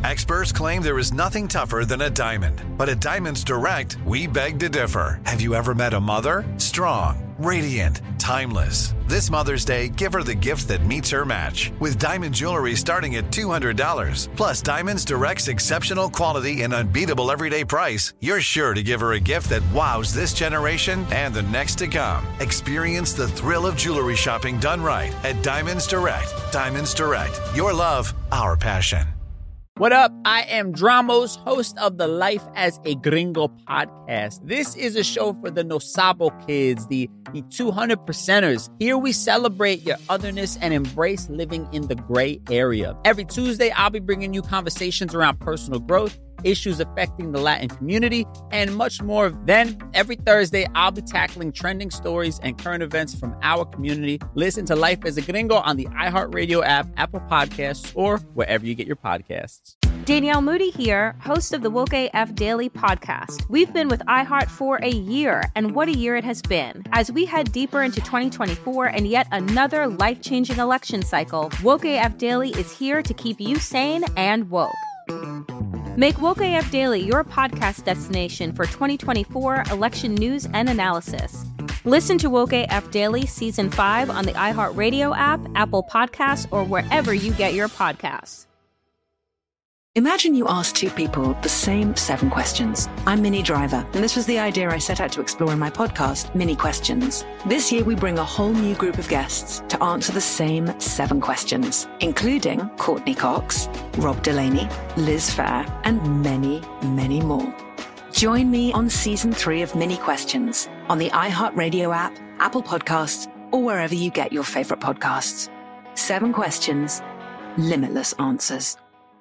Experts claim there is nothing tougher than a diamond. But at Diamonds Direct, we beg to differ. Have you ever met a mother? Strong, radiant, timeless. This Mother's Day, give her the gift that meets her match. With diamond jewelry starting at $200. Plus, Diamonds Direct's exceptional quality and unbeatable everyday price, you're sure to give her a gift that wows this generation and the next to come. Experience the thrill of jewelry shopping done right at Diamonds Direct. Diamonds Direct. Your love, our passion. What up? I am Dramos, host of the Life as a Gringo podcast. This is a show for the No Sabo kids, the 200%ers. Here we celebrate your otherness and embrace living in the gray area. Every Tuesday, I'll be bringing you conversations around personal growth, issues affecting the Latin community, and much more. Then, every Thursday, I'll be tackling trending stories and current events from our community. Listen to Life as a Gringo on the iHeartRadio app, Apple Podcasts, or wherever you get your podcasts. Danielle Moody here, host of the Woke AF Daily podcast. We've been with iHeart for a year, and what a year it has been. As we head deeper into 2024 and yet another life-changing election cycle, Woke AF Daily is here to keep you sane and woke. Make Woke AF Daily your podcast destination for 2024 election news and analysis. Listen to Woke AF Daily Season 5 on the iHeartRadio app, Apple Podcasts, or wherever you get your podcasts. Imagine you ask two people the same 7 questions. I'm Minnie Driver, and this was the idea I set out to explore in my podcast, Minnie Questions. This year, we bring a whole new group of guests to answer the same 7 questions, including Courtney Cox, Rob Delaney, Liz Phair, and many, many more. Join me on Season 3 of Minnie Questions on the iHeartRadio app, Apple Podcasts, or wherever you get your favorite podcasts. 7 questions, limitless answers.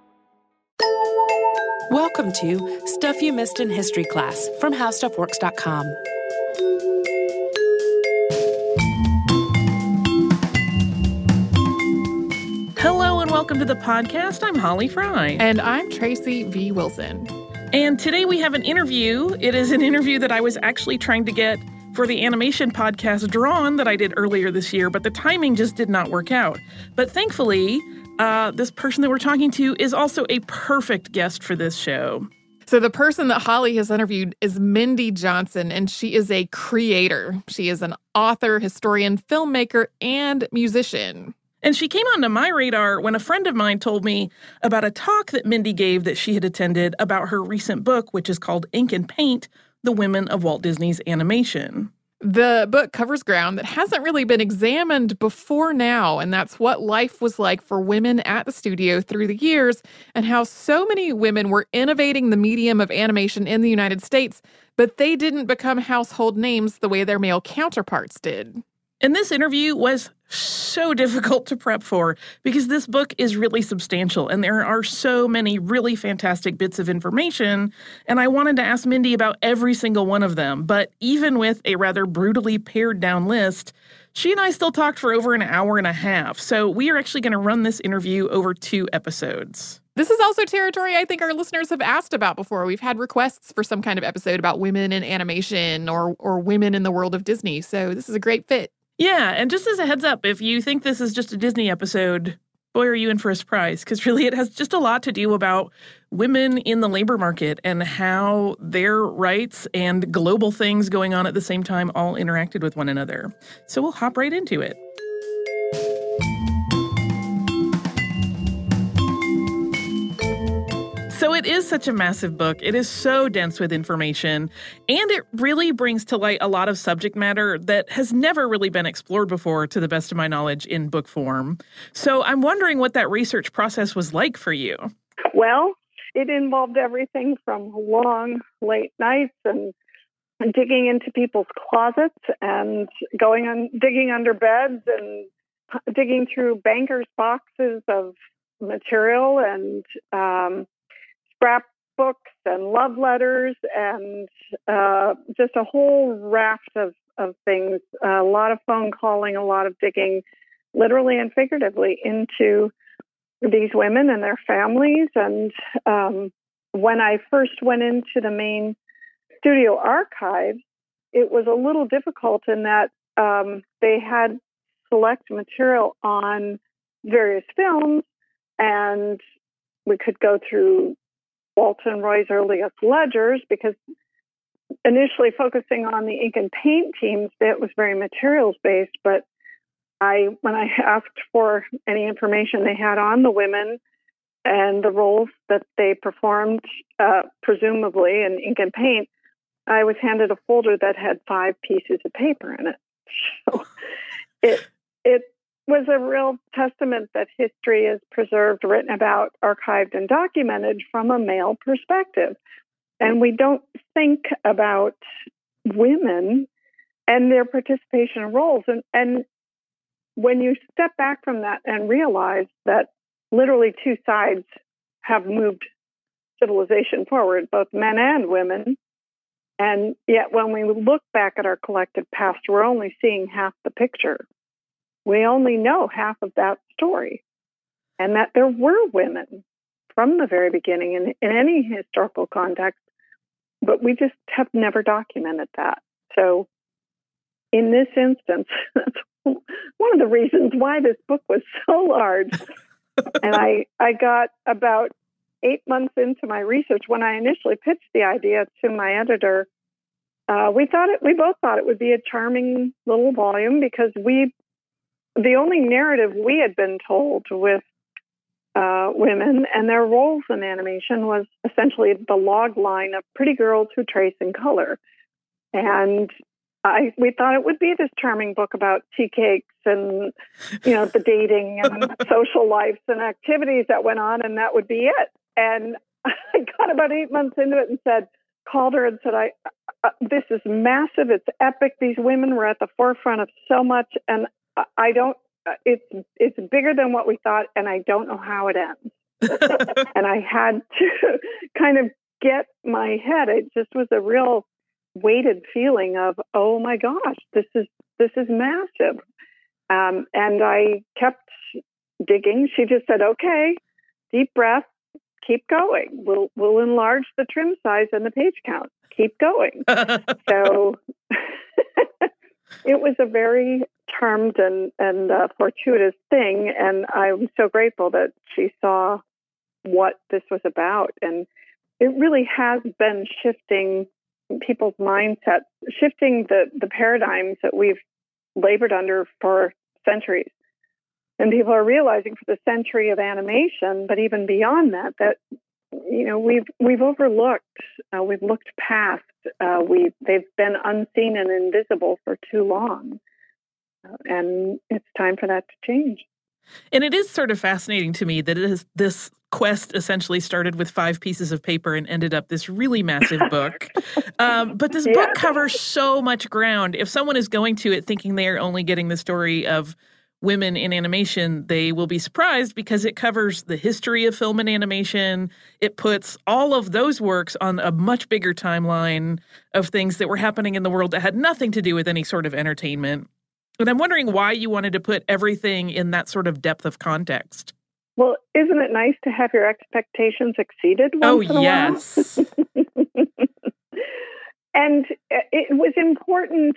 Welcome to Stuff You Missed in History Class from HowStuffWorks.com. Hello and welcome to the podcast. I'm Holly Fry. And I'm Tracy V. Wilson. And today we have an interview. It is an interview that I was actually trying to get for the animation podcast Drawn that I did earlier this year, but the timing just did not work out. But thankfully, this person that we're talking to is also a perfect guest for this show. So the person that Holly has interviewed is Mindy Johnson, and she is a creator. She is an author, historian, filmmaker, and musician. And she came onto my radar when a friend of mine told me about a talk that Mindy gave that she had attended about her recent book, which is called Ink and Paint, The Women of Walt Disney's Animation. The book covers ground that hasn't really been examined before now, and that's what life was like for women at the studio through the years, and how so many women were innovating the medium of animation in the United States, but they didn't become household names the way their male counterparts did. And this interview was so difficult to prep for because this book is really substantial and there are so many really fantastic bits of information. And I wanted to ask Mindy about every single one of them. But even with a rather brutally pared down list, she and I still talked for over an hour and a half. So we are actually going to run this interview over 2 episodes. This is also territory I think our listeners have asked about before. We've had requests for some kind of episode about women in animation or women in the world of Disney. So this is a great fit. Yeah, and just as a heads up, if you think this is just a Disney episode, boy, are you in for a surprise, because really it has just a lot to do about women in the labor market and how their rights and global things going on at the same time all interacted with one another. So we'll hop right into it. So it is such a massive book. It is so dense with information, and it really brings to light a lot of subject matter that has never really been explored before, to the best of my knowledge, in book form. So I'm wondering what that research process was like for you. Well, it involved everything from long, late nights and digging into people's closets and digging under beds and digging through bankers' boxes of material and scrapbooks and love letters and just a whole raft of things, a lot of phone calling, a lot of digging, literally and figuratively, into these women and their families. And when I first went into the main studio archive, it was a little difficult in that they had select material on various films and we could go through Walton Roy's earliest ledgers, because initially focusing on the ink and paint teams, it was very materials based. But when I asked for any information they had on the women and the roles that they performed, presumably in ink and paint, I was handed a folder that had 5 pieces of paper in it. So it was a real testament that history is preserved, written about, archived, and documented from a male perspective. And we don't think about women and their participation in roles. And when you step back from that and realize that literally 2 sides have moved civilization forward, both men and women, and yet when we look back at our collective past, we're only seeing half the picture. We only know half of that story, and that there were women from the very beginning in any historical context, but we just have never documented that. So in this instance, that's one of the reasons why this book was so large. And I got about 8 months into my research when I initially pitched the idea to my editor. We both thought it would be a charming little volume, because the only narrative we had been told with women and their roles in animation was essentially the log line of pretty girls who trace in color. And we thought it would be this charming book about tea cakes and, the dating and social lives and activities that went on, and that would be it. And I got about 8 months into it and called her and said, this is massive. It's epic. These women were at the forefront of so much. And it's bigger than what we thought. And I don't know how it ends. And I had to kind of get my head. It just was a real weighted feeling of, oh my gosh, this is massive. And I kept digging. She just said, okay, deep breath. Keep going. We'll enlarge the trim size and the page count. Keep going. So it was a very charmed and fortuitous thing, and I'm so grateful that she saw what this was about. And it really has been shifting people's mindsets, shifting the paradigms that we've labored under for centuries. And people are realizing for the century of animation, but even beyond that we've overlooked, we've looked past, they've been unseen and invisible for too long, and it's time for that to change. And it is sort of fascinating to me that this quest essentially started with 5 pieces of paper and ended up this really massive book. But this book covers so much ground. If someone is going to it thinking they are only getting the story of women in animation, they will be surprised, because it covers the history of film and animation. It puts all of those works on a much bigger timeline of things that were happening in the world that had nothing to do with any sort of entertainment. And I'm wondering why you wanted to put everything in that sort of depth of context. Well, isn't it nice to have your expectations exceeded once in a yes. while? And it was important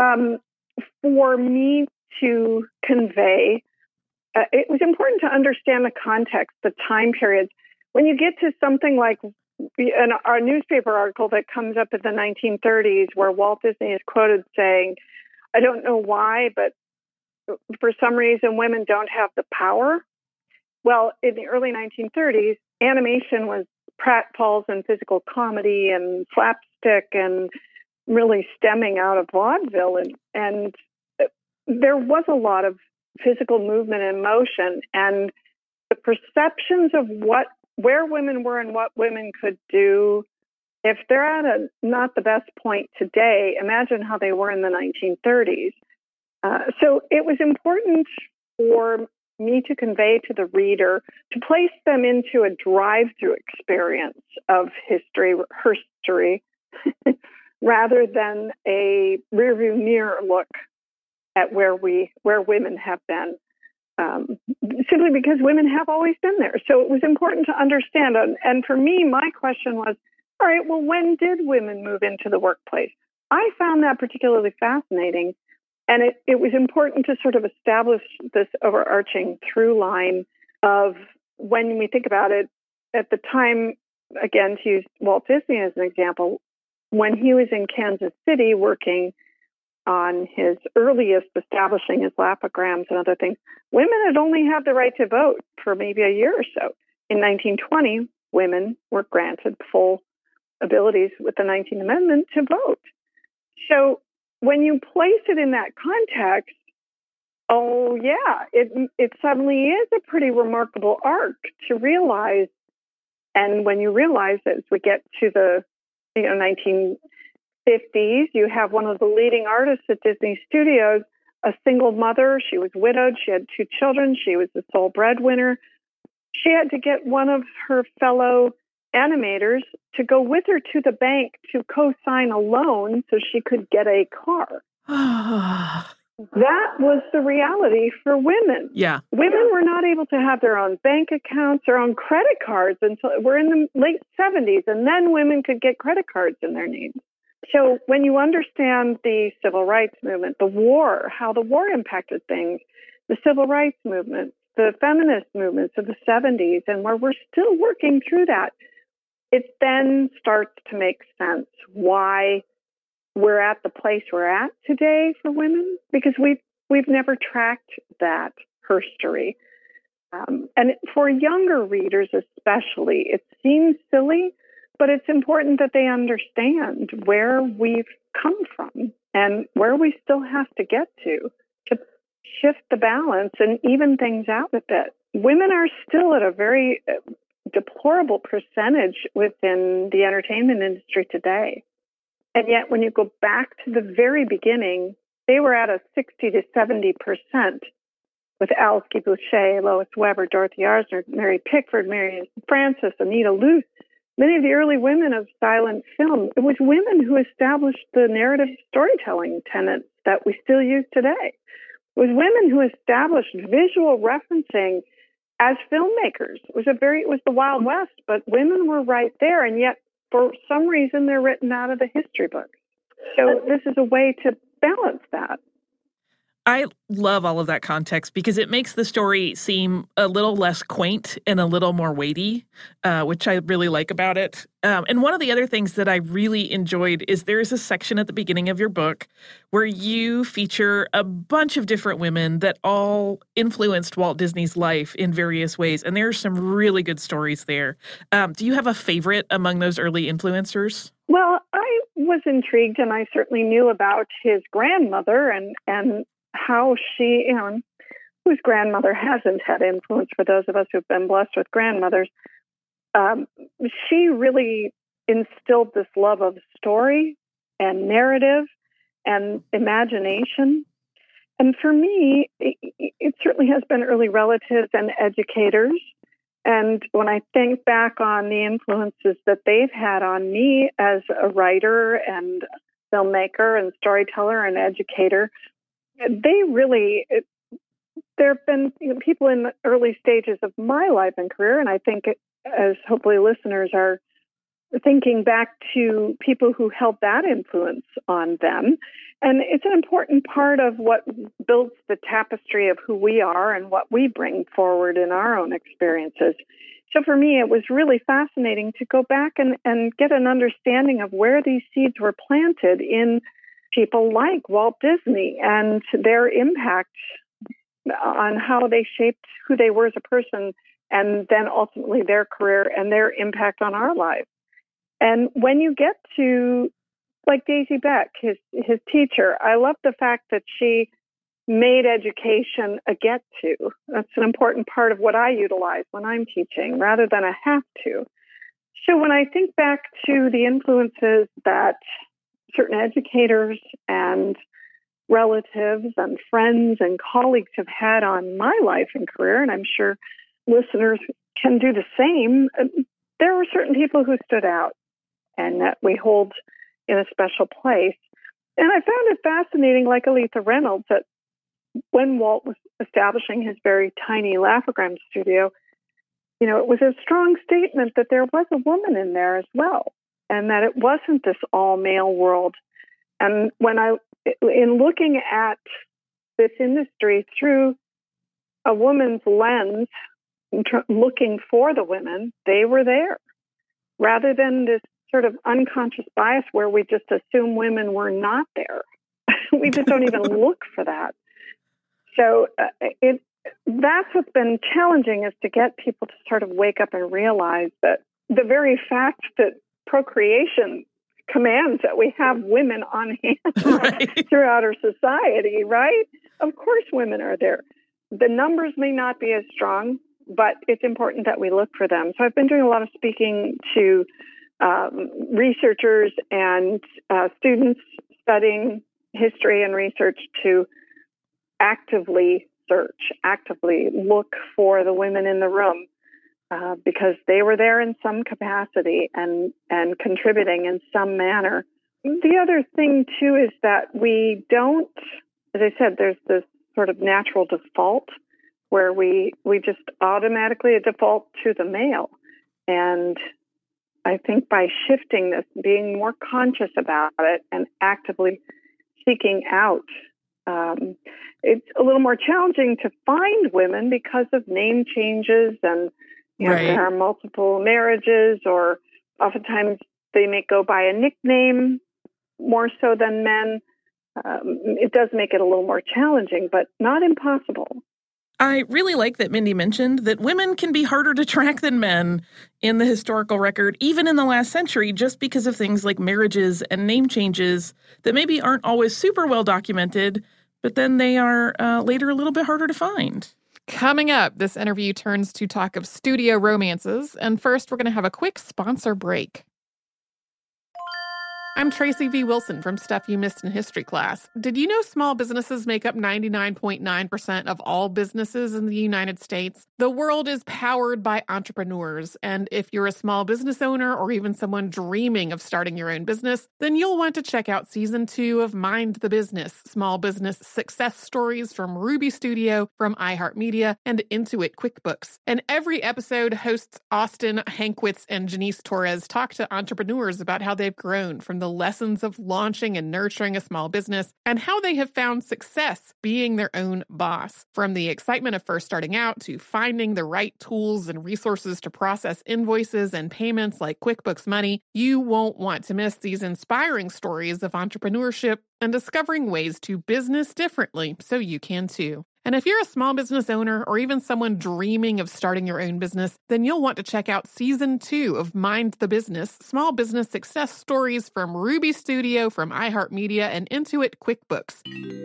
for me to convey. It was important to understand the context, the time periods. When you get to something like our newspaper article that comes up in the 1930s, where Walt Disney is quoted saying, I don't know why, but for some reason women don't have the power. Well, in the early 1930s, animation was pratfalls and physical comedy and slapstick and really stemming out of vaudeville. And there was a lot of physical movement and motion, and the perceptions of where women were and what women could do. If they're at not the best point today, imagine how they were in the 1930s. So it was important for me to convey to the reader, to place them into a drive-through experience of history, rather than a rearview mirror look at where women have been, simply because women have always been there. So it was important to understand. And for me, my question was, all right, well, when did women move into the workplace? I found that particularly fascinating. And it was important to sort of establish this overarching through line of, when we think about it, at the time, again, to use Walt Disney as an example, when he was in Kansas City working on his earliest establishing his lapograms and other things, women had only had the right to vote for maybe a year or so. In 1920, women were granted full abilities with the 19th Amendment to vote. So when you place it in that context, oh yeah, it suddenly is a pretty remarkable arc to realize. And when you realize that as we get to the 1950s, you have one of the leading artists at Disney Studios, a single mother. She was widowed. She had 2 children. She was the sole breadwinner. She had to get one of her fellow animators to go with her to the bank to co-sign a loan so she could get a car. That was the reality for women. Yeah. Women were not able to have their own bank accounts, their own credit cards until we're in the late 70s, and then women could get credit cards in their names. So when you understand the civil rights movement, the war, how the war impacted things, the civil rights movement, the feminist movements of the 70s, and where we're still working through that, it then starts to make sense why we're at the place we're at today for women, because we've never tracked that history. And for younger readers especially, it seems silly, but it's important that they understand where we've come from and where we still have to get to shift the balance and even things out a bit. Women are still at a very deplorable percentage within the entertainment industry today. And yet, when you go back to the very beginning, they were at a 60 to 70% with Alice Guy Boucher, Lois Weber, Dorothy Arzner, Mary Pickford, Mary Frances, Anita Luce, many of the early women of silent film. It was women who established the narrative storytelling tenets that we still use today. It was women who established visual referencing as filmmakers. It was the Wild West, but women were right there, and yet for some reason they're written out of the history books. So this is a way to balance that. I love all of that context because it makes the story seem a little less quaint and a little more weighty, which I really like about it. And one of the other things that I really enjoyed is there's a section at the beginning of your book where you feature a bunch of different women that all influenced Walt Disney's life in various ways. And there are some really good stories there. Do you have a favorite among those early influencers? Well, I was intrigued, and I certainly knew about his grandmother and how she, whose grandmother hasn't had influence for those of us who've been blessed with grandmothers. She really instilled this love of story and narrative and imagination. And for me, it certainly has been early relatives and educators. And when I think back on the influences that they've had on me as a writer and filmmaker and storyteller and educator, there have been people in the early stages of my life and career, and I think as hopefully listeners are thinking back to people who held that influence on them. And it's an important part of what builds the tapestry of who we are and what we bring forward in our own experiences. So for me, it was really fascinating to go back and get an understanding of where these seeds were planted in people like Walt Disney and their impact on how they shaped who they were as a person, and then ultimately their career and their impact on our lives. And when you get to, like Daisy Beck, his teacher, I love the fact that she made education a get to. That's an important part of what I utilize when I'm teaching, rather than a have to. So when I think back to the influences that certain educators and relatives and friends and colleagues have had on my life and career, and I'm sure listeners can do the same, there were certain people who stood out and that we hold in a special place. And I found it fascinating, like Aletha Reynolds, that when Walt was establishing his very tiny Laugh-O-Gram studio, it was a strong statement that there was a woman in there as well, and that it wasn't this all-male world. And in looking at this industry through a woman's lens, looking for the women, they were there, rather than this sort of unconscious bias where we just assume women were not there. We just don't even look for that. So that's what's been challenging, is to get people to sort of wake up and realize that the very fact that procreation commands that we have women on hand throughout our society, right? Of course women are there. The numbers may not be as strong, but it's important that we look for them. So I've been doing a lot of speaking to researchers and students studying history and research to actively search, actively look for the women in the room, because they were there in some capacity and contributing in some manner. The other thing, too, is that we don't, as I said, there's this sort of natural default where we just automatically default to the male. And I think by shifting this, being more conscious about it and actively seeking out, it's a little more challenging to find women because of name changes, and there are multiple marriages, or oftentimes they may go by a nickname more so than men. It does make it a little more challenging, but not impossible. I really like that Mindy mentioned that women can be harder to track than men in the historical record, even in the last century, just because of things like marriages and name changes that maybe aren't always super well documented, but then they are later a little bit harder to find. Coming up, this interview turns to talk of studio romances, and first we're going to have a quick sponsor break. I'm Tracy V. Wilson from Stuff You Missed in History Class. Did you know small businesses make up 99.9% of all businesses in the United States? The world is powered by entrepreneurs, and if you're a small business owner or even someone dreaming of starting your own business, then you'll want to check out Season 2 of Mind the Business, Small Business Success Stories from Ruby Studio, from iHeartMedia, and Intuit QuickBooks. And every episode, hosts Austin Hankwitz and Janice Torres talk to entrepreneurs about how they've grown from the lessons of launching and nurturing a small business and how they have found success being their own boss. From the excitement of first starting out to finding the right tools and resources to process invoices and payments like QuickBooks Money, you won't want to miss these inspiring stories of entrepreneurship and discovering ways to business differently so you can too. And if you're a small business owner or even someone dreaming of starting your own business, then you'll want to check out Season 2 of Mind the Business, Small Business Success Stories from Ruby Studio, from iHeartMedia, and Intuit QuickBooks.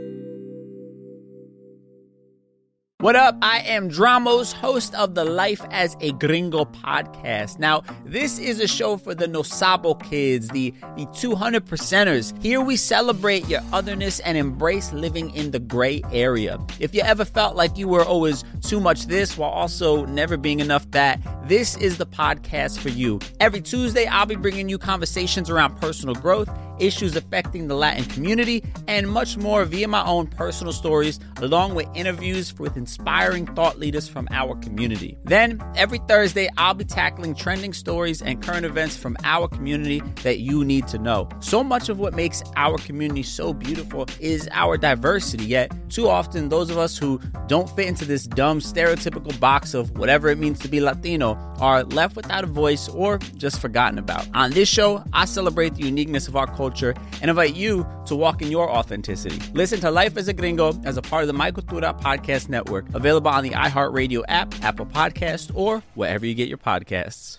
What up? I am Dramos, host of the Life as a Gringo podcast. Now, this is a show for the No Sabo kids, the 200%ers. Here we celebrate your otherness and embrace living in the gray area. If you ever felt like you were always too much this while also never being enough that, this is the podcast for you. Every Tuesday, I'll be bringing you conversations around personal growth, issues affecting the Latin community, and much more via my own personal stories, along with interviews with inspiring thought leaders from our community. Then, every Thursday, I'll be tackling trending stories and current events from our community that you need to know. So much of what makes our community so beautiful is our diversity, yet too often those of us who don't fit into this dumb stereotypical box of whatever it means to be Latino are left without a voice or just forgotten about. On this show, I celebrate the uniqueness of our culture and invite you to walk in your authenticity. Listen to Life as a Gringo as a part of the My Cultura podcast network, available on the iHeartRadio app, Apple Podcasts, or wherever you get your podcasts.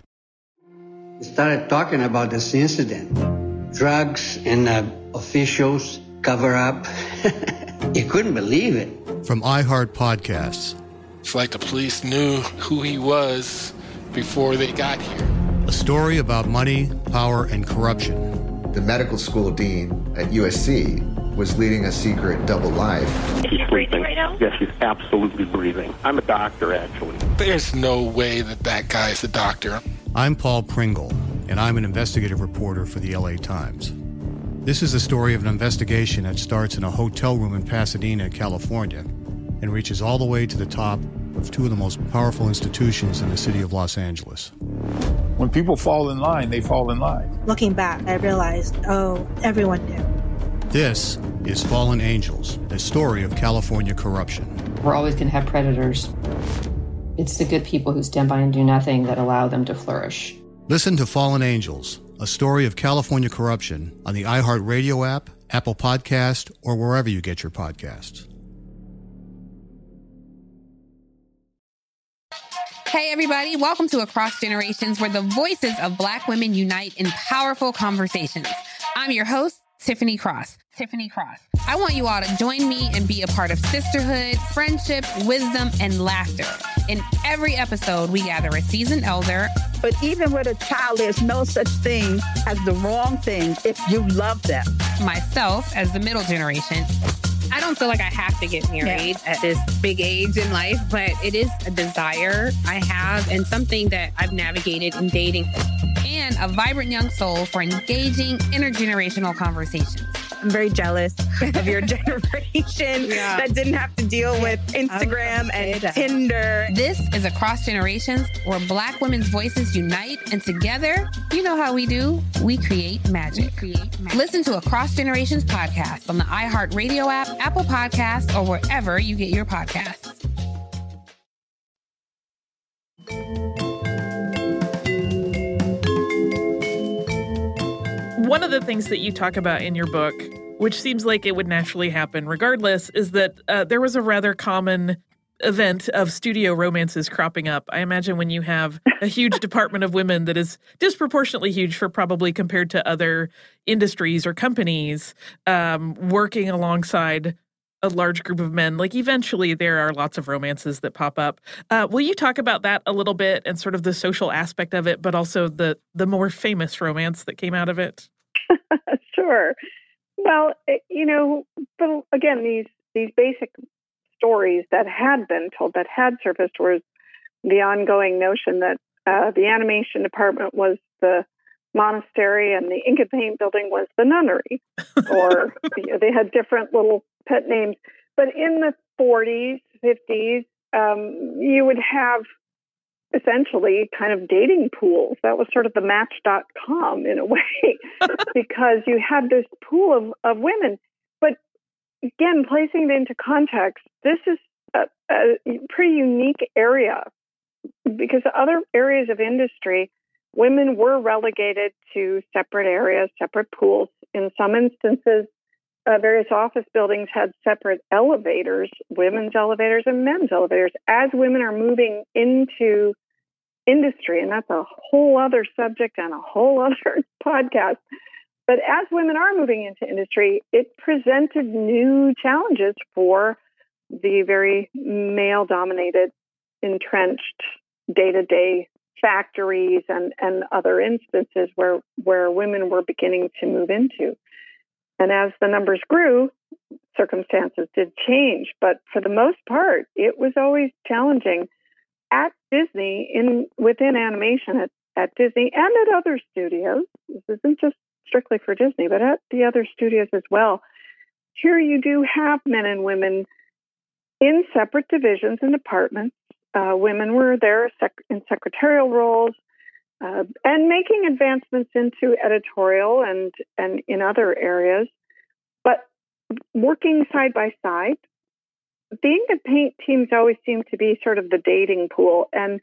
We started talking about this incident. Drugs and officials cover up. You couldn't believe it. From iHeart Podcasts. It's like the police knew who he was before they got here. A story about money, power, and corruption. The medical school dean at USC was leading a secret double life. She's breathing right now? Yes, she's absolutely breathing. I'm a doctor, actually. There's no way that guy's a doctor. I'm Paul Pringle, and I'm an investigative reporter for the LA Times. This is the story of an investigation that starts in a hotel room in Pasadena, California, and reaches all the way to the top of two of the most powerful institutions in the city of Los Angeles. When people fall in line, they fall in line. Looking back, I realized, everyone knew. This is Fallen Angels, the story of California corruption. We're always going to have predators. It's the good people who stand by and do nothing that allow them to flourish. Listen to Fallen Angels, a story of California corruption on the iHeartRadio app, Apple Podcast, or wherever you get your podcasts. Hey, everybody. Welcome to Across Generations, where the voices of Black women unite in powerful conversations. I'm your host, Tiffany Cross. I want you all to join me and be a part of sisterhood, friendship, wisdom, and laughter. In every episode, we gather a seasoned elder. But even with a child, there's no such thing as the wrong thing if you love them. Myself as the middle generation. I don't feel like I have to get married at this big age in life, but it is a desire I have and something that I've navigated in dating. And a vibrant young soul for engaging intergenerational conversations. I'm very jealous of your generation that didn't have to deal with Instagram and Tinder. This is Across Generations, where Black women's voices unite, and together, you know how we do, we create magic. Listen to Across Generations podcast on the iHeartRadio app, Apple Podcasts, or wherever you get your podcasts. One of the things that you talk about in your book, which seems like it would naturally happen regardless, is that there was a rather common event of studio romances cropping up. I imagine when you have a huge department of women that is disproportionately huge for probably compared to other industries or companies, working alongside a large group of men, like eventually there are lots of romances that pop up. Will you talk about that a little bit and sort of the social aspect of it, but also the more famous romance that came out of it? Sure. Well, but again, these basic stories that had been told, that had surfaced, was the ongoing notion that the animation department was the monastery and the ink and paint building was the nunnery, or they had different little pet names. But in the 40s, 50s, you would have essentially kind of dating pools. That was sort of the Match.com in a way, because you had this pool of women. But again, placing it into context, this is a pretty unique area, because other areas of industry, women were relegated to separate areas, separate pools. In some instances, various office buildings had separate elevators, women's elevators and men's elevators, as women are moving into industry. And that's a whole other subject and a whole other podcast. But as women are moving into industry, it presented new challenges for the very male-dominated, entrenched day-to-day factories and other instances where women were beginning to move into. And as the numbers grew, circumstances did change. But for the most part, it was always challenging at Disney, within animation at Disney and at other studios. This isn't just strictly for Disney, but at the other studios as well. Here you do have men and women in separate divisions and departments. Women were there in secretarial roles and making advancements into editorial and in other areas, but working side by side. The ink and paint teams always seemed to be sort of the dating pool, and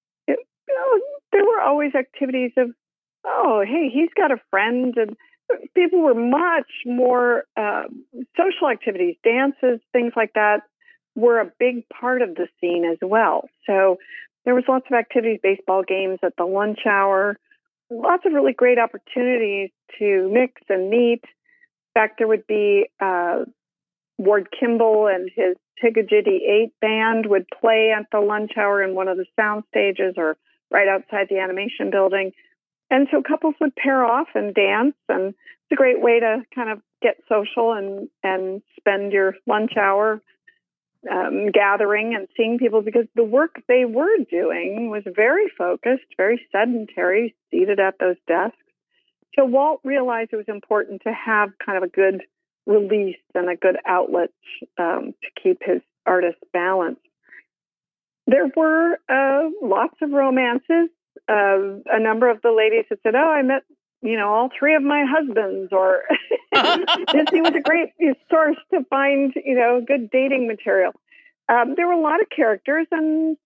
there were always activities of, oh, hey, he's got a friend, and people were much more social activities, dances, things like that were a big part of the scene as well. So there was lots of activities, baseball games at the lunch hour, lots of really great opportunities to mix and meet. In fact, there would be Ward Kimball and his Tigajitty 8 band would play at the lunch hour in one of the sound stages or right outside the animation building. And so couples would pair off and dance, and it's a great way to kind of get social and spend your lunch hour gathering and seeing people, because the work they were doing was very focused, very sedentary, seated at those desks. So Walt realized it was important to have kind of a good release and a good outlet to keep his artists balanced. There were lots of romances. A number of the ladies had said, oh, I met, all three of my husbands, or Disney was a great source to find, good dating material. There were a lot of characters, and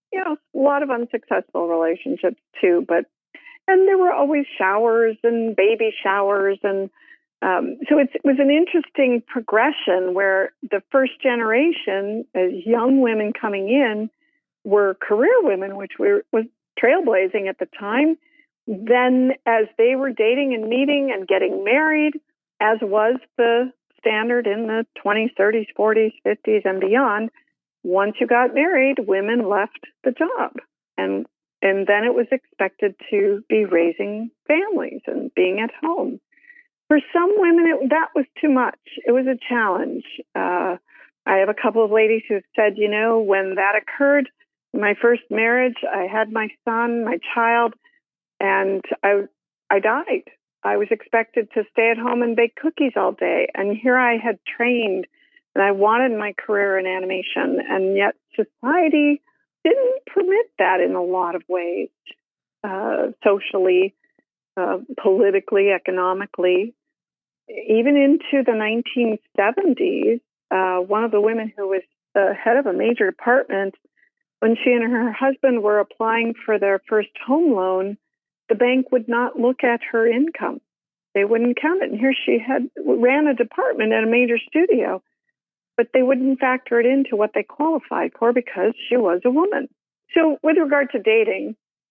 a lot of unsuccessful relationships too. And there were always showers and baby showers. And so it was an interesting progression where the first generation, as young women coming in, were career women, which was trailblazing at the time. Then as they were dating and meeting and getting married, as was the standard in the 20s, 30s, 40s, 50s, and beyond, once you got married, women left the job. And then it was expected to be raising families and being at home. For some women, that was too much. It was a challenge. I have a couple of ladies who said, when that occurred, my first marriage, I had my son, my child, and I died. I was expected to stay at home and bake cookies all day. And here I had trained and I wanted my career in animation. And yet society didn't permit that in a lot of ways, socially, politically, economically. Even into the 1970s, one of the women who was the head of a major department, when she and her husband were applying for their first home loan, the bank would not look at her income. They wouldn't count it. And here she ran a department at a major studio, but they wouldn't factor it into what they qualified for because she was a woman. So with regard to dating,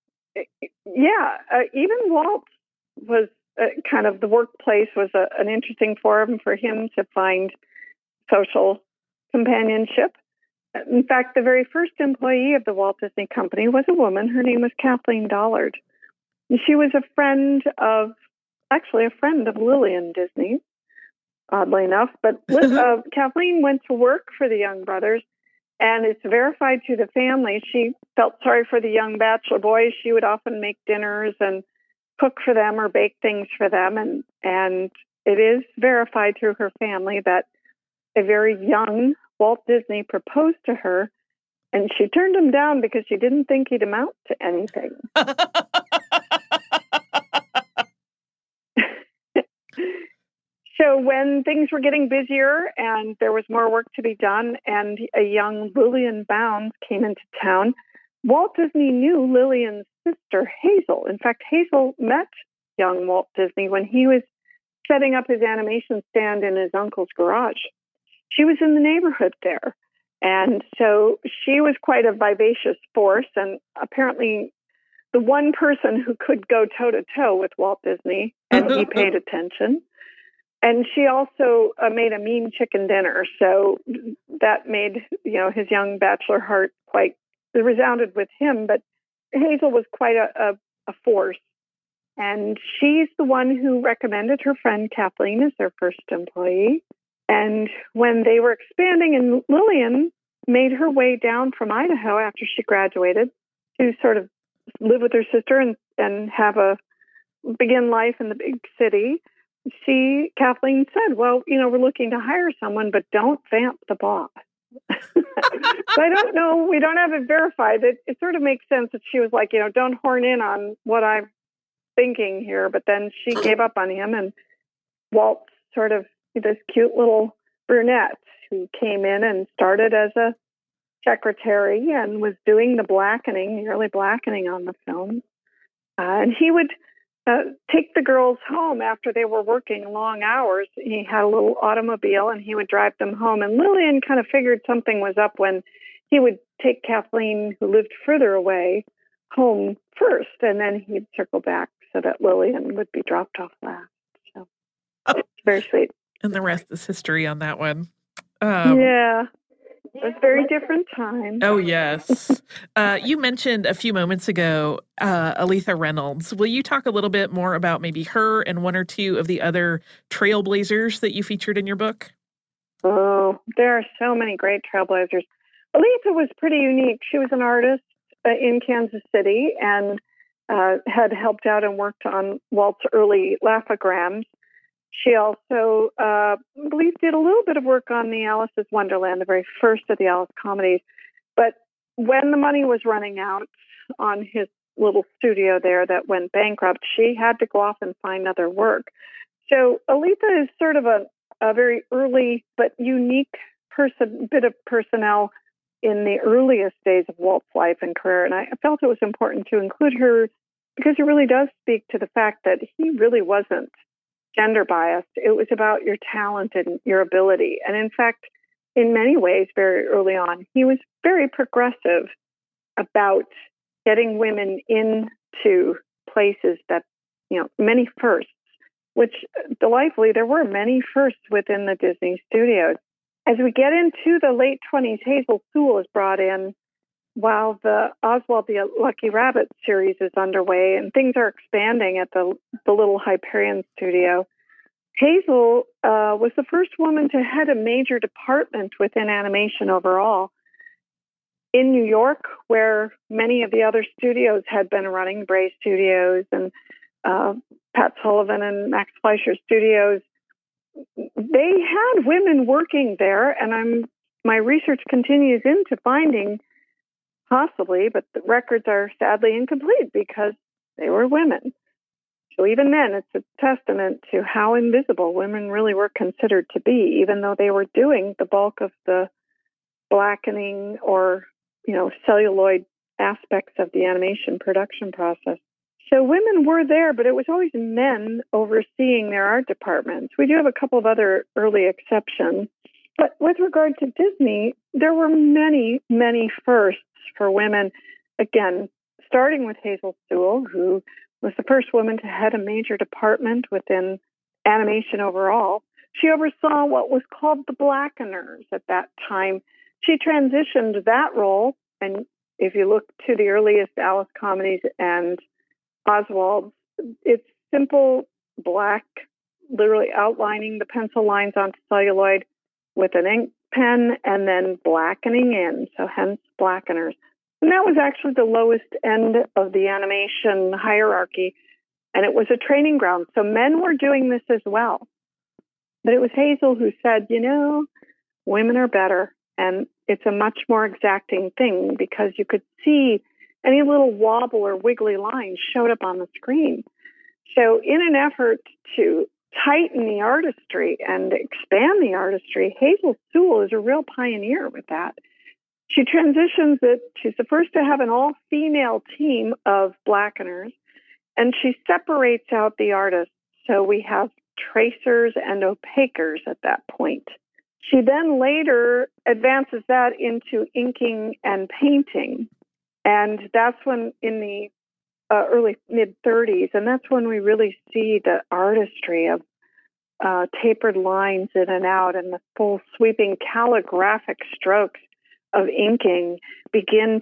even Walt was kind of, the workplace was an interesting forum for him to find social companionship. In fact, the very first employee of the Walt Disney Company was a woman. Her name was Kathleen Dollard. She was a friend of Lillian Disney, oddly enough. But Kathleen went to work for the Young brothers, and it's verified to the family. She felt sorry for the young bachelor boys. She would often make dinners and cook for them or bake things for them. And it is verified through her family that a very young Walt Disney proposed to her, and she turned him down because she didn't think he'd amount to anything. So when things were getting busier and there was more work to be done and a young Lillian Bounds came into town, Walt Disney knew Lillian's sister, Hazel. In fact, Hazel met young Walt Disney when he was setting up his animation stand in his uncle's garage. She was in the neighborhood there. And so she was quite a vivacious force, and apparently the one person who could go toe-to-toe with Walt Disney, and he paid attention. And she also made a mean chicken dinner. So that made, his young bachelor heart it resounded with him. But Hazel was quite a force. And she's the one who recommended her friend Kathleen as their first employee. And when they were expanding, and Lillian made her way down from Idaho after she graduated to sort of live with her sister and begin life in the big city, Kathleen said, well, we're looking to hire someone, but don't vamp the boss. So I don't know. We don't have it verified. It sort of makes sense that she was like, don't horn in on what I'm thinking here. But then she gave up on him, and Walt sort of, this cute little brunette who came in and started as a secretary and was doing the early blackening on the film. And he would take the girls home after they were working long hours. He had a little automobile and he would drive them home. And Lillian kind of figured something was up when he would take Kathleen, who lived further away, home first, and then he'd circle back so that Lillian would be dropped off last. So it's very sweet. And the rest is history on that one. Yeah. It was a very different time. Oh, yes. You mentioned a few moments ago, Aletha Reynolds. Will you talk a little bit more about maybe her and one or two of the other trailblazers that you featured in your book? Oh, there are so many great trailblazers. Aletha was pretty unique. She was an artist in Kansas City and had helped out and worked on Walt's early Laugh-O-Grams. She also, I believe, did a little bit of work on the Alice's Wonderland, the very first of the Alice comedies. But when the money was running out on his little studio there that went bankrupt, she had to go off and find other work. So Aletha is sort of a very early but unique bit of personnel in the earliest days of Walt's life and career. And I felt it was important to include her because it really does speak to the fact that he really wasn't gender biased. It was about your talent and your ability. And in fact, in many ways, very early on, he was very progressive about getting women into places that, many firsts, which delightfully, there were many firsts within the Disney studios. As we get into the late 20s, Hazel Sewell is brought in while the Oswald the Lucky Rabbit series is underway and things are expanding at the Little Hyperion studio. Hazel was the first woman to head a major department within animation overall. In New York, where many of the other studios had been running, Bray Studios and Pat Sullivan and Max Fleischer Studios, they had women working there, and my research continues into finding possibly, but the records are sadly incomplete because they were women. So even then, it's a testament to how invisible women really were considered to be, even though they were doing the bulk of the blackening or, celluloid aspects of the animation production process. So women were there, but it was always men overseeing their art departments. We do have a couple of other early exceptions. But with regard to Disney, there were many, many firsts for women. Again, starting with Hazel Sewell, who was the first woman to head a major department within animation overall. She oversaw what was called the Blackeners at that time. She transitioned that role, and if you look to the earliest Alice comedies and Oswald's, it's simple black, literally outlining the pencil lines onto celluloid with an ink pen and then blackening in, so hence Blackeners. And that was actually the lowest end of the animation hierarchy, and it was a training ground. So men were doing this as well. But it was Hazel who said, women are better, and it's a much more exacting thing because you could see any little wobble or wiggly line showed up on the screen. So in an effort to tighten the artistry and expand the artistry, Hazel Sewell is a real pioneer with that. She transitions it. She's the first to have an all-female team of Blackeners, and she separates out the artists. So we have tracers and opaquers at that point. She then later advances that into inking and painting. And that's when in the early mid-30s, and that's when we really see the artistry of tapered lines in and out and the full sweeping calligraphic strokes of inking begin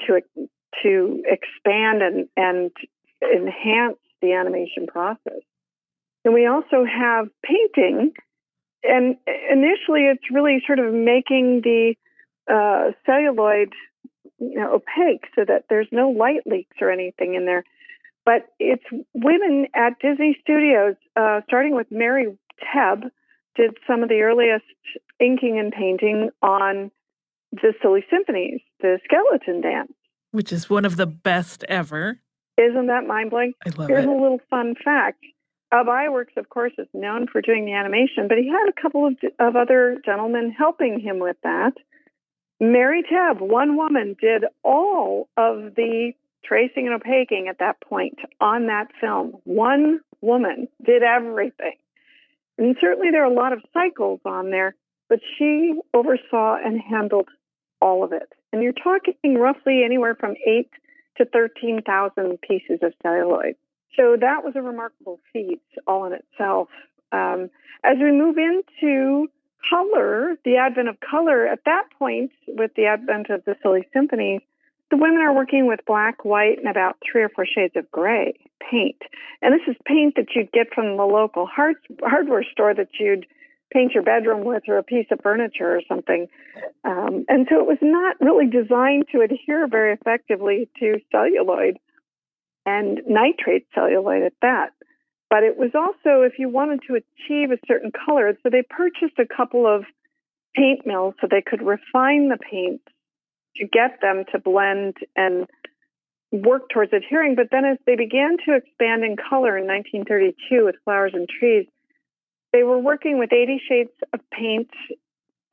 to expand and enhance the animation process. And we also have painting, and initially it's really sort of making the celluloid opaque so that there's no light leaks or anything in there. But it's women at Disney Studios, starting with Mary Tebb, did some of the earliest inking and painting on the Silly Symphonies, the skeleton dance. Which is one of the best ever. Isn't that mind-blowing? I love Here's it. a little fun fact. Ub Iwerks, of course, is known for doing the animation, but he had a couple of other gentlemen helping him with that. Mary Tebb, one woman, did all of the tracing and opaquing at that point on that film. One woman did everything. And certainly there are a lot of cycles on there, but she oversaw and handled all of it. And you're talking roughly anywhere from 8 to 13,000 pieces of celluloid. So that was a remarkable feat all in itself. As we move into color, the advent of color, at that point, with the advent of the Silly Symphonies, the women are working with black, white, and about 3 or 4 shades of gray paint. And this is paint that you'd get from the local hardware store that you'd paint your bedroom with or a piece of furniture or something. And so it was not really designed to adhere very effectively to celluloid and nitrate celluloid at that. But it was also, if you wanted to achieve a certain color, so they purchased a couple of paint mills so they could refine the paints to get them to blend and work towards adhering. But then as they began to expand in color in 1932 with Flowers and Trees, they were working with 80 shades of paint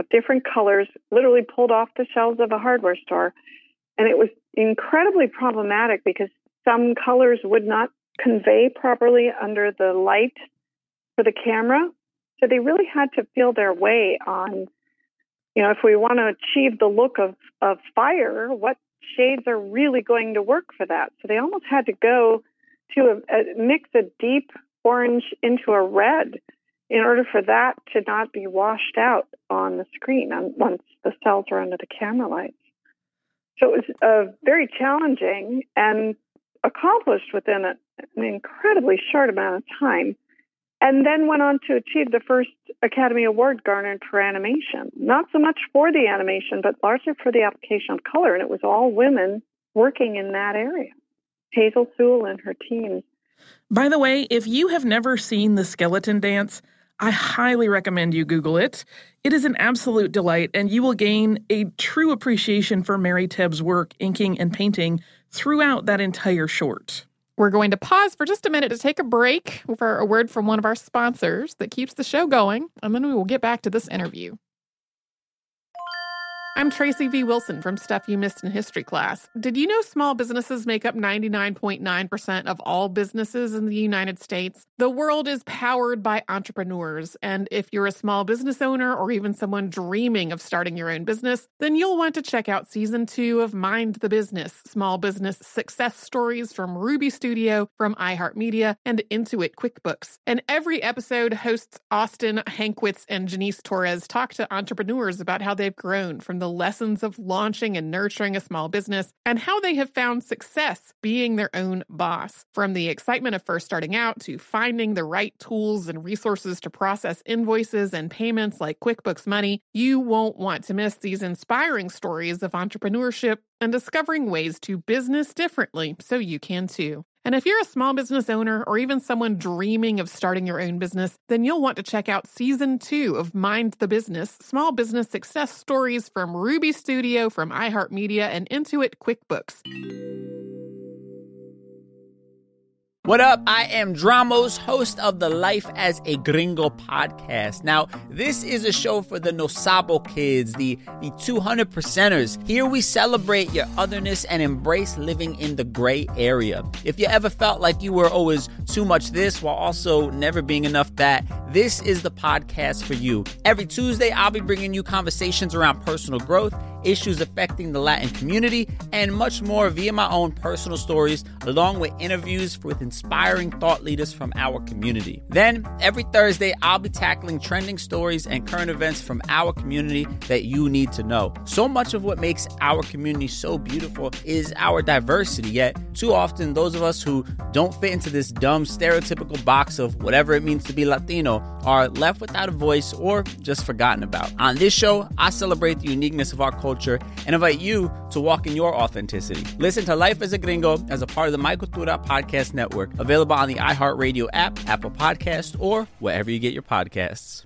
of different colors, literally pulled off the shelves of a hardware store. And it was incredibly problematic because some colors would not convey properly under the light for the camera. So they really had to feel their way on, if we want to achieve the look of fire, what shades are really going to work for that? So they almost had to go to mix a deep orange into a red in order for that to not be washed out on the screen once the cells were under the camera lights. So it was very challenging and accomplished within an incredibly short amount of time, and then went on to achieve the first Academy Award garnered for animation. Not so much for the animation, but largely for the application of color, and it was all women working in that area. Hazel Sewell and her team. By the way, if you have never seen The Skeleton Dance, I highly recommend you Google it. It is an absolute delight, and you will gain a true appreciation for Mary Tebb's work, inking and painting throughout that entire short. We're going to pause for just a minute to take a break for a word from one of our sponsors that keeps the show going, and then we will get back to this interview. I'm Tracy V. Wilson from Stuff You Missed in History Class. Did you know small businesses make up 99.9% of all businesses in the United States? The world is powered by entrepreneurs, and if you're a small business owner or even someone dreaming of starting your own business, then you'll want to check out Season 2 of Mind the Business, Small Business Success Stories from Ruby Studio, from iHeartMedia, and Intuit QuickBooks. And every episode, hosts Austin Hankwitz and Janice Torres talk to entrepreneurs about how they've grown from the lessons of launching and nurturing a small business and how they have found success being their own boss. From the excitement of first starting out to finding the right tools and resources to process invoices and payments like QuickBooks Money, you won't want to miss these inspiring stories of entrepreneurship and discovering ways to business differently so you can too. And if you're a small business owner or even someone dreaming of starting your own business, then you'll want to check out Season 2 of Mind the Business, Small Business Success Stories from Ruby Studio, from iHeartMedia, and Intuit QuickBooks. What up? I am Dramos, host of the Life as a Gringo podcast. Now, this is a show for the No Sabo kids, the 200%ers. Here we celebrate your otherness and embrace living in the gray area. If you ever felt like you were always too much this while also never being enough that, this is the podcast for you. Every Tuesday, I'll be bringing you conversations around personal growth, issues affecting the Latin community, and much more via my own personal stories, along with interviews with inspiring thought leaders from our community. Then, every Thursday, I'll be tackling trending stories and current events from our community that you need to know. So much of what makes our community so beautiful is our diversity, yet too often those of us who don't fit into this dumb stereotypical box of whatever it means to be Latino are left without a voice or just forgotten about. On this show, I celebrate the uniqueness of our culture and invite you to walk in your authenticity. Listen to Life as a Gringo as a part of the My Cultura Podcast Network, available on the iHeartRadio app, Apple Podcasts, or wherever you get your podcasts.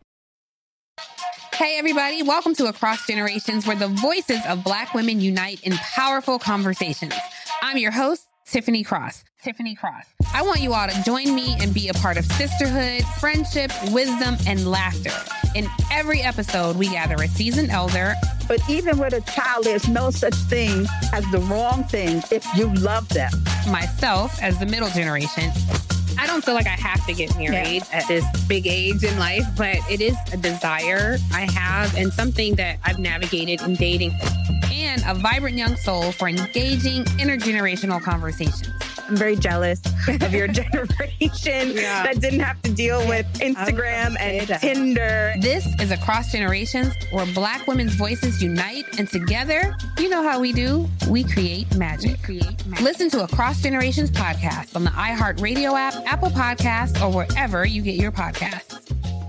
Hey everybody, welcome to Across Generations, where the voices of Black women unite in powerful conversations. I'm your host, Tiffany Cross. I want you all to join me and be a part of sisterhood, friendship, wisdom, and laughter. In every episode, we gather a seasoned elder. But even with a child, there's no such thing as the wrong thing if you love them. Myself, as the middle generation. I don't feel like I have to get married at this big age in life, but it is a desire I have and something that I've navigated in dating. And a vibrant young soul for engaging intergenerational conversations. I'm very jealous of your generation that didn't have to deal with Instagram and Tinder. This is Across Generations, where Black women's voices unite, and together, you know how we do, we create magic. Listen to Across Generations podcast on the iHeartRadio app, Apple Podcasts, or wherever you get your podcasts.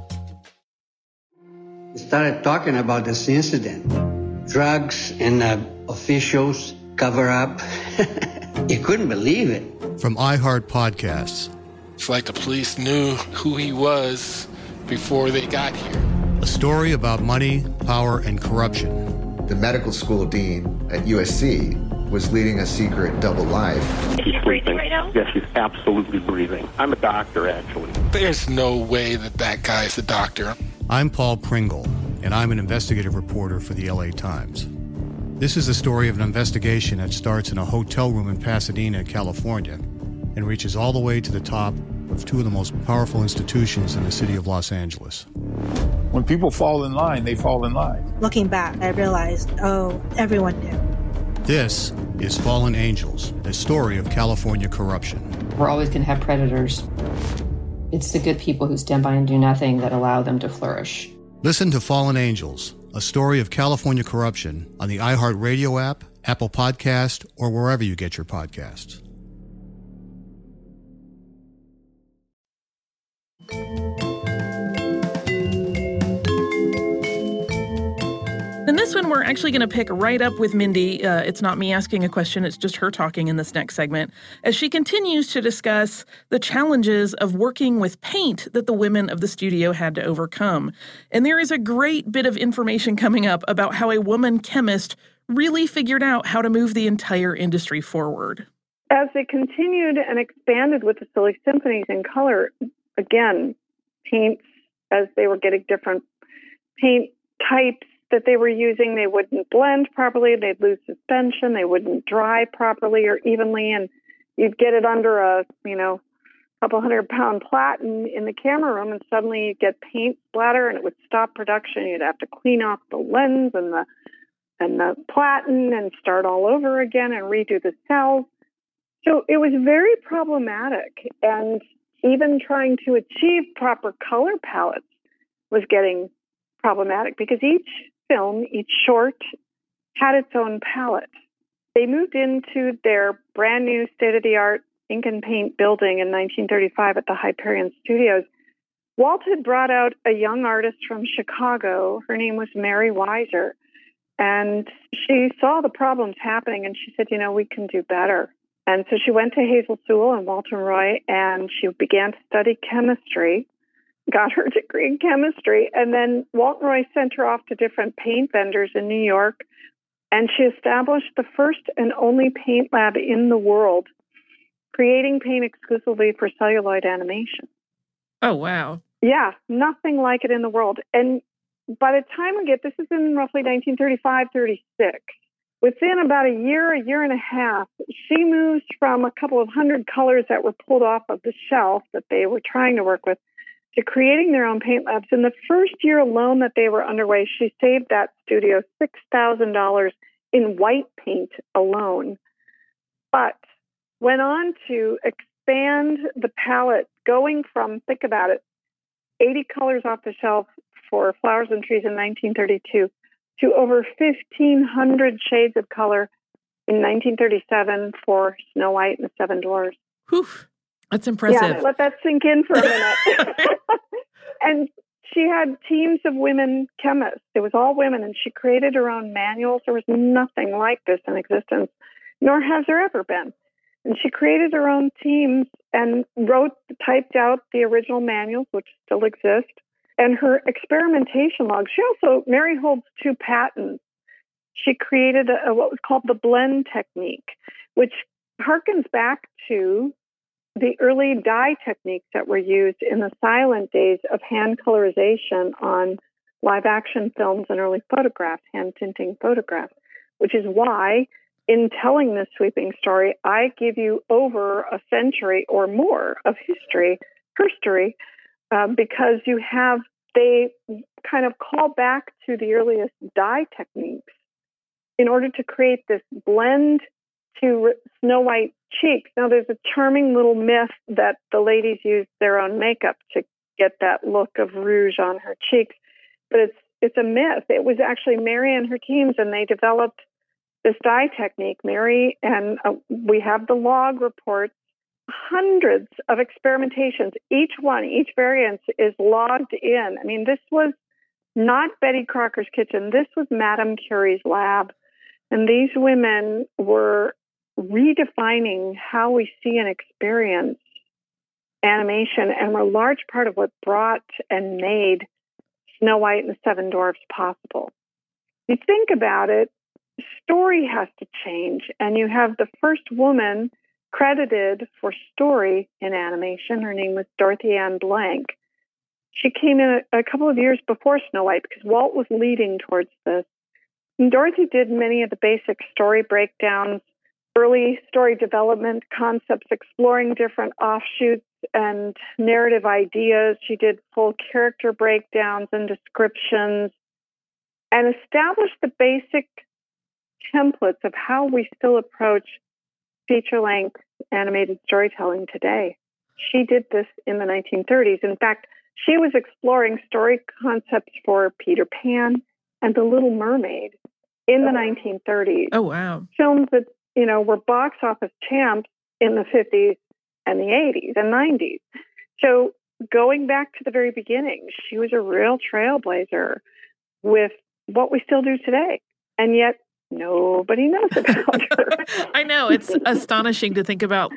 We started talking about this incident. Drugs and officials cover up. You couldn't believe it. From iHeart Podcasts. It's like the police knew who he was before they got here. A story about money, power, and corruption. The medical school dean at USC was leading a secret double life. She's breathing right now? Yes, she's absolutely breathing. I'm a doctor, actually. There's no way that guy's a doctor. I'm Paul Pringle, and I'm an investigative reporter for the LA Times. This is the story of an investigation that starts in a hotel room in Pasadena, California, and reaches all the way to the top of two of the most powerful institutions in the city of Los Angeles. When people fall in line, they fall in line. Looking back, I realized, everyone knew. This is Fallen Angels, a story of California corruption. We're always going to have predators. It's the good people who stand by and do nothing that allow them to flourish. Listen to Fallen Angels, a story of California corruption on the iHeartRadio app, Apple Podcast, or wherever you get your podcasts. And this one, we're actually going to pick right up with Mindy. It's not me asking a question. It's just her talking in this next segment as she continues to discuss the challenges of working with paint that the women of the studio had to overcome. And there is a great bit of information coming up about how a woman chemist really figured out how to move the entire industry forward. As they continued and expanded with the Silly Symphonies in color, again, paints, as they were getting different paint types that they were using, they wouldn't blend properly, they'd lose suspension, they wouldn't dry properly or evenly, and you'd get it under a, couple 100-pound platen in the camera room, and suddenly you'd get paint splatter, and it would stop production. You'd have to clean off the lens and the platen and start all over again and redo the cells. So it was very problematic, and even trying to achieve proper color palettes was getting problematic because each film, each short, had its own palette. They moved into their brand new state-of-the-art ink and paint building in 1935 at the Hyperion Studios. Walt had brought out a young artist from Chicago. Her name was Mary Weiser. And she saw the problems happening and she said, we can do better. And so she went to Hazel Sewell and Walter Roy and she began to study chemistry, got her degree in chemistry, and then Walt and Roy sent her off to different paint vendors in New York, and she established the first and only paint lab in the world, creating paint exclusively for celluloid animation. Oh, wow. Yeah, nothing like it in the world. And by the time we get, this is in roughly 1935, 36, within about a year and a half, she moves from a couple of hundred colors that were pulled off of the shelf that they were trying to work with to creating their own paint labs. In the first year alone that they were underway, she saved that studio $6,000 in white paint alone, but went on to expand the palette, going from, think about it, 80 colors off the shelf for Flowers and Trees in 1932 to over 1,500 shades of color in 1937 for Snow White and the Seven Dwarfs. Whew. That's impressive. Yeah, let that sink in for a minute. And she had teams of women chemists. It was all women, and she created her own manuals. There was nothing like this in existence, nor has there ever been. And she created her own teams and typed out the original manuals, which still exist, and her experimentation logs. Mary holds 2 patents. She created what was called the blend technique, which harkens back to the early dye techniques that were used in the silent days of hand colorization on live action films and early photographs, hand tinting photographs, which is why in telling this sweeping story, I give you over a century or more of herstory, because they kind of call back to the earliest dye techniques in order to create this blend to Snow White cheeks. Now, there's a charming little myth that the ladies used their own makeup to get that look of rouge on her cheeks, but it's a myth. It was actually Mary and her teams, and they developed this dye technique. Mary and we have the log reports, hundreds of experimentations. Each variant is logged in. I mean, this was not Betty Crocker's kitchen. This was Madame Curie's lab. And these women were redefining how we see and experience animation and were a large part of what brought and made Snow White and the Seven Dwarfs possible. You think about it, story has to change, and you have the first woman credited for story in animation. Her name was Dorothy Ann Blank. She came in a couple of years before Snow White because Walt was leading towards this. And Dorothy did many of the basic story breakdowns, early story development concepts, exploring different offshoots and narrative ideas. She did full character breakdowns and descriptions and established the basic templates of how we still approach feature-length animated storytelling today. She did this in the 1930s. In fact, she was exploring story concepts for Peter Pan and The Little Mermaid in the 1930s. Oh, wow. Films that, were box office champs in the 50s and the 80s and 90s. So going back to the very beginning, she was a real trailblazer with what we still do today. And yet nobody knows about her. I know. It's astonishing to think about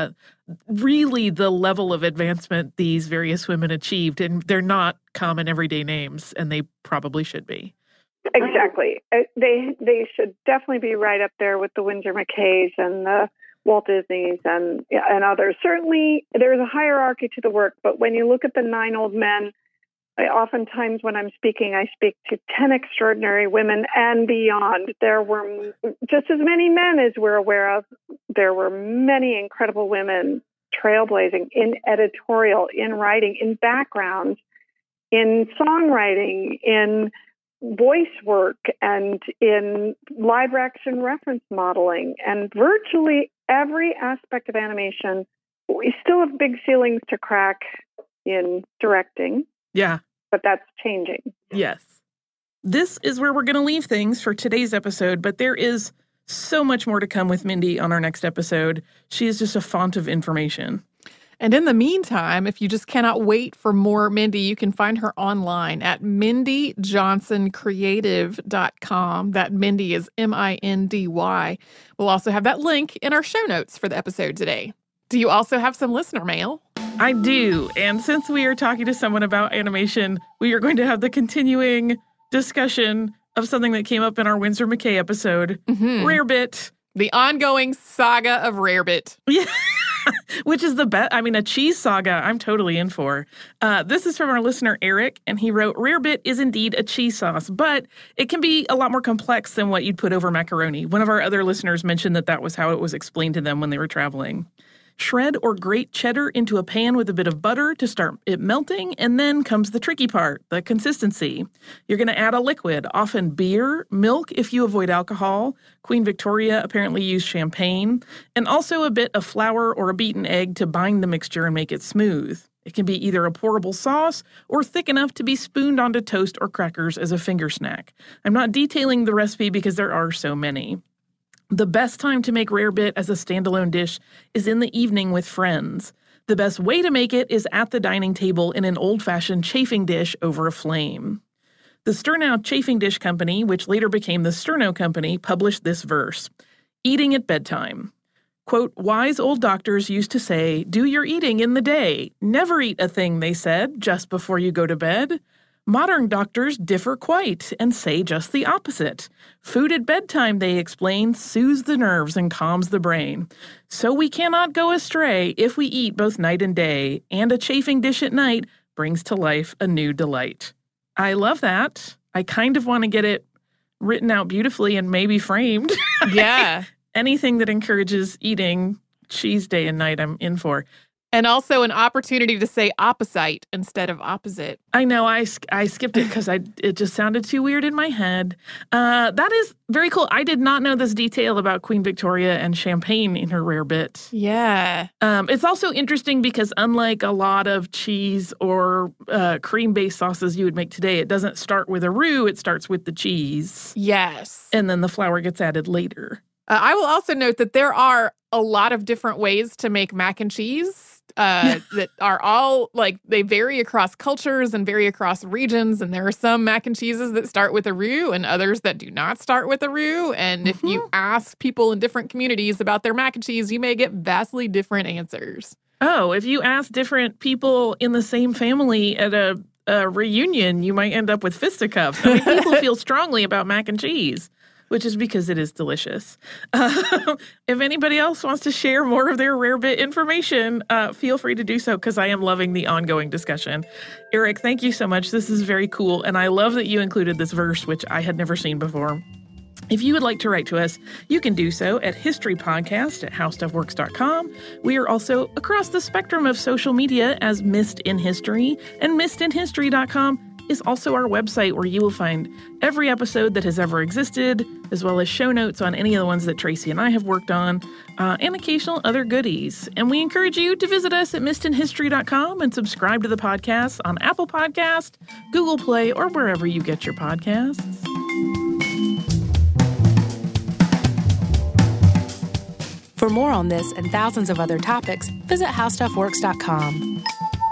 really the level of advancement these various women achieved. And they're not common everyday names, and they probably should be. Exactly. They should definitely be right up there with the Winsor McKays and the Walt Disneys and others. Certainly, there's a hierarchy to the work, but when you look at the 9 Old Men, oftentimes when I'm speaking, I speak to 10 extraordinary women and beyond. There were just as many men as we're aware of. There were many incredible women trailblazing in editorial, in writing, in background, in songwriting, in voice work, and in live action reference modeling, and virtually every aspect of animation. We still have big ceilings to crack in directing. Yeah. But that's changing. Yes. This is where we're going to leave things for today's episode, but there is so much more to come with Mindy on our next episode. She is just a font of information. And in the meantime, if you just cannot wait for more Mindy, you can find her online at MindyJohnsonCreative.com. That Mindy is Mindy. We'll also have that link in our show notes for the episode today. Do you also have some listener mail? I do. And since we are talking to someone about animation, we are going to have the continuing discussion of something that came up in our Winsor McKay episode, Rarebit. The ongoing saga of Rarebit. Yeah. Which is the best. I mean, a cheese saga I'm totally in for. This is from our listener, Eric, and he wrote, Rarebit is indeed a cheese sauce, but it can be a lot more complex than what you'd put over macaroni. One of our other listeners mentioned that was how it was explained to them when they were traveling. Shred or grate cheddar into a pan with a bit of butter to start it melting, and then comes the tricky part, the consistency. You're going to add a liquid, often beer, milk if you avoid alcohol. Queen Victoria apparently used champagne, and also a bit of flour or a beaten egg to bind the mixture and make it smooth. It can be either a pourable sauce or thick enough to be spooned onto toast or crackers as a finger snack. I'm not detailing the recipe because there are so many. The best time to make Rarebit as a standalone dish is in the evening with friends. The best way to make it is at the dining table in an old-fashioned chafing dish over a flame. The Sternow Chafing Dish Company, which later became the Sternow Company, published this verse. Eating at bedtime. Quote, wise old doctors used to say, do your eating in the day. Never eat a thing, they said, just before you go to bed. Modern doctors differ quite and say just the opposite. Food at bedtime, they explain, soothes the nerves and calms the brain. So we cannot go astray if we eat both night and day, and a chafing dish at night brings to life a new delight. I love that. I kind of want to get it written out beautifully and maybe framed. Yeah. Anything that encourages eating cheese day and night, I'm in for. And also an opportunity to say opposite instead of opposite. I know, I skipped it because it just sounded too weird in my head. That is very cool. I did not know this detail about Queen Victoria and champagne in her Rarebit. Yeah. It's also interesting because unlike a lot of cheese or cream-based sauces you would make today, it doesn't start with a roux, it starts with the cheese. Yes. And then the flour gets added later. I will also note that there are a lot of different ways to make mac and cheese. That are all, like, they vary across cultures and vary across regions. And there are some mac and cheeses that start with a roux and others that do not start with a roux. And if you ask people in different communities about their mac and cheese, you may get vastly different answers. Oh, if you ask different people in the same family at a reunion, you might end up with fisticuffs. I mean, people feel strongly about mac and cheese. which is because it is delicious. If anybody else wants to share more of their rare bit information, feel free to do so because I am loving the ongoing discussion. Eric, thank you so much. This is very cool. And I love that you included this verse, which I had never seen before. If you would like to write to us, you can do so at historypodcast@howstuffworks.com. We are also across the spectrum of social media as Missed in History, and missedinhistory.com is also our website where you will find every episode that has ever existed, as well as show notes on any of the ones that Tracy and I have worked on, and occasional other goodies. And we encourage you to visit us at missedinhistory.com and subscribe to the podcast on Apple Podcast, Google Play, or wherever you get your podcasts. For more on this and thousands of other topics, visit howstuffworks.com.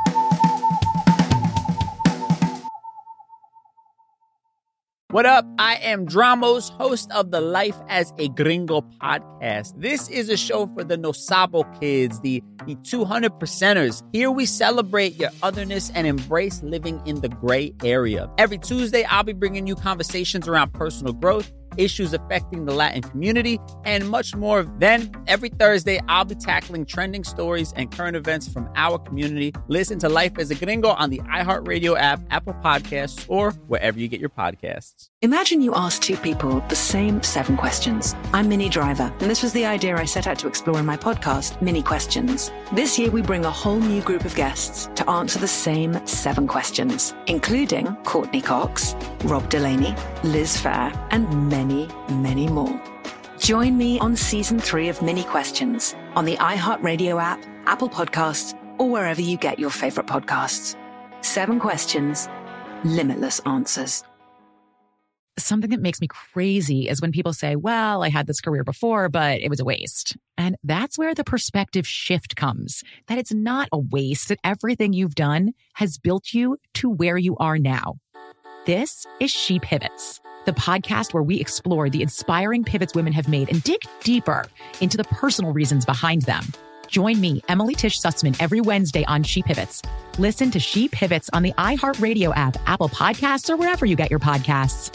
What up? I am Dramos, host of the Life as a Gringo podcast. This is a show for the No Sabo kids, the 200%ers. Here we celebrate your otherness and embrace living in the gray area. Every Tuesday, I'll be bringing you conversations around personal growth, issues affecting the Latin community, and much more. Then, every Thursday, I'll be tackling trending stories and current events from our community. Listen to Life as a Gringo on the iHeartRadio app, Apple Podcasts, or wherever you get your podcasts. Imagine you ask two people the same 7 questions. I'm Minnie Driver, and this was the idea I set out to explore in my podcast, Mini Questions. This year, we bring a whole new group of guests to answer the same 7 questions, including Courtney Cox, Rob Delaney, Liz Phair, and many, many more. Join me on Season 3 of Mini Questions on the iHeartRadio app, Apple Podcasts, or wherever you get your favorite podcasts. 7 questions, limitless answers. Something that makes me crazy is when people say, well, I had this career before, but it was a waste. And that's where the perspective shift comes, that it's not a waste, that everything you've done has built you to where you are now. This is She Pivots, the podcast where we explore the inspiring pivots women have made and dig deeper into the personal reasons behind them. Join me, Emily Tish Sussman, every Wednesday on She Pivots. Listen to She Pivots on the iHeartRadio app, Apple Podcasts, or wherever you get your podcasts.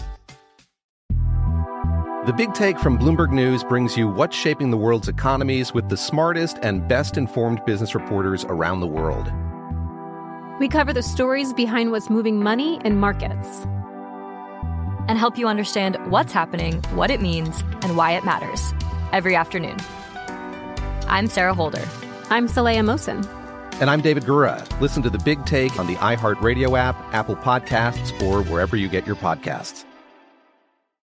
The Big Take from Bloomberg News brings you what's shaping the world's economies with the smartest and best-informed business reporters around the world. We cover the stories behind what's moving money and markets, and help you understand what's happening, what it means, and why it matters every afternoon. I'm Sarah Holder. I'm Saleha Mohsin. And I'm David Gura. Listen to The Big Take on the iHeartRadio app, Apple Podcasts, or wherever you get your podcasts.